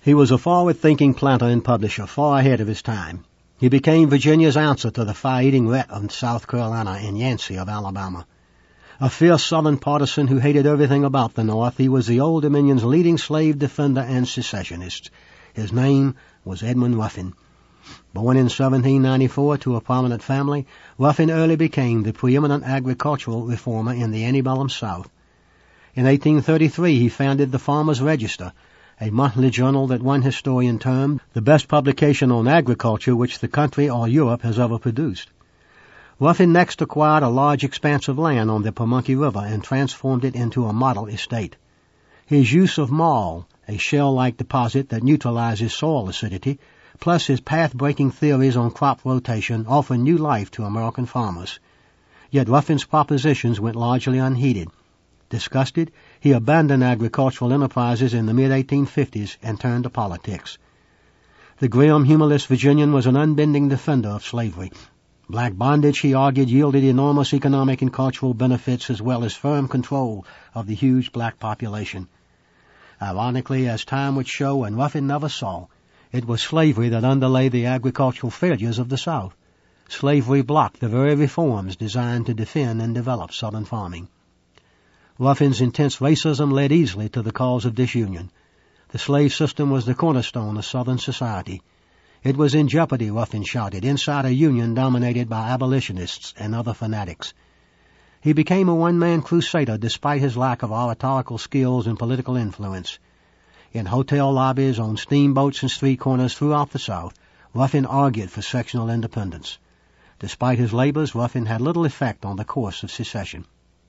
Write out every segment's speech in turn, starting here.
He was a forward-thinking planter and publisher, far ahead of his time. He became Virginia's answer to the fire-eating Rhett of South Carolina and Yancey of Alabama. A fierce Southern partisan who hated everything about the North, he was the Old Dominion's leading slave defender and secessionist. His name was Edmund Ruffin. Born in 1794 to a prominent family, Ruffin early became the preeminent agricultural reformer in the antebellum South. In 1833 he founded the Farmer's Register, a monthly journal that one historian termed the best publication on agriculture which the country or Europe has ever produced. Ruffin next acquired a large expanse of land on the Pamunkey River and transformed it into a model estate. His use of marl, a shell-like deposit that neutralizes soil acidity, plus his path-breaking theories on crop rotation offer new life to American farmers. Yet Ruffin's propositions went largely unheeded. Disgusted, he abandoned agricultural enterprises in the mid-1850s and turned to politics. The grim, humorless Virginian was an unbending defender of slavery. Black bondage, he argued, yielded enormous economic and cultural benefits as well as firm control of the huge black population. Ironically, as time would show and Ruffin never saw, it was slavery that underlay the agricultural failures of the South. Slavery blocked the very reforms designed to defend and develop Southern farming. Ruffin's intense racism led easily to the cause of disunion. The slave system was the cornerstone of Southern society. It was in jeopardy, Ruffin shouted, inside a union dominated by abolitionists and other fanatics. He became a one-man crusader despite his lack of oratorical skills and political influence. In hotel lobbies, on steamboats and street corners throughout the South, Ruffin argued for sectional independence. Despite his labors, Ruffin had little effect on the course of secession.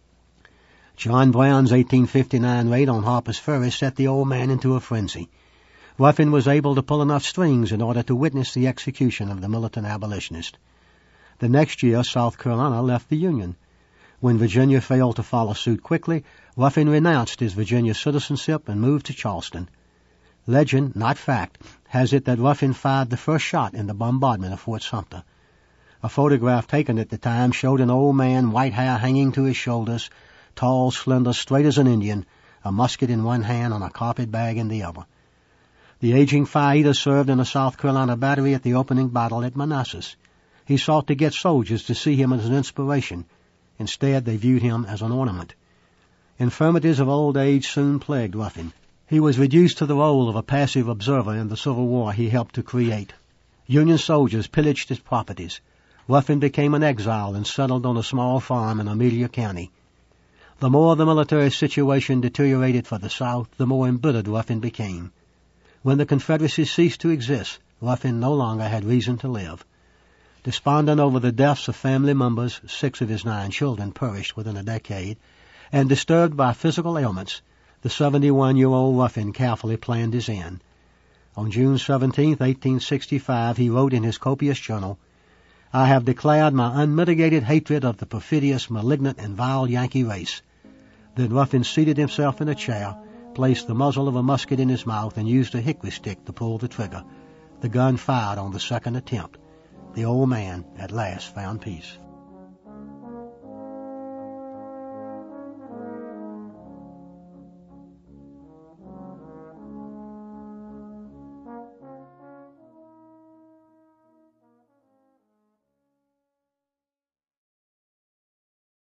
John Brown's 1859 raid on Harper's Ferry set the old man into a frenzy. Ruffin was able to pull enough strings in order to witness the execution of the militant abolitionist. The next year, South Carolina left the Union. When Virginia failed to follow suit quickly, Ruffin renounced his Virginia citizenship and moved to Charleston. Legend, not fact, has it that Ruffin fired the first shot in the bombardment of Fort Sumter. A photograph taken at the time showed an old man, white hair hanging to his shoulders, tall, slender, straight as an Indian, a musket in one hand and a carpet bag in the other. The aging fire-eater served in a South Carolina battery at the opening battle at Manassas. He sought to get soldiers to see him as an inspiration. Instead, they viewed him as an ornament. Infirmities of old age soon plagued Ruffin. He was reduced to the role of a passive observer in the Civil War he helped to create. Union soldiers pillaged his properties. Ruffin became an exile and settled on a small farm in Amelia County. The more the military situation deteriorated for the South, the more embittered Ruffin became. When the Confederacy ceased to exist, Ruffin no longer had reason to live. Despondent over the deaths of family members, 6 of his 9 children perished within a decade, and disturbed by physical ailments, the 71-year-old Ruffin carefully planned his end. On June 17, 1865, he wrote in his copious journal, "I have declared my unmitigated hatred of the perfidious, malignant, and vile Yankee race." Then Ruffin seated himself in a chair, placed the muzzle of a musket in his mouth, and used a hickory stick to pull the trigger. The gun fired on the second attempt. The old man at last found peace.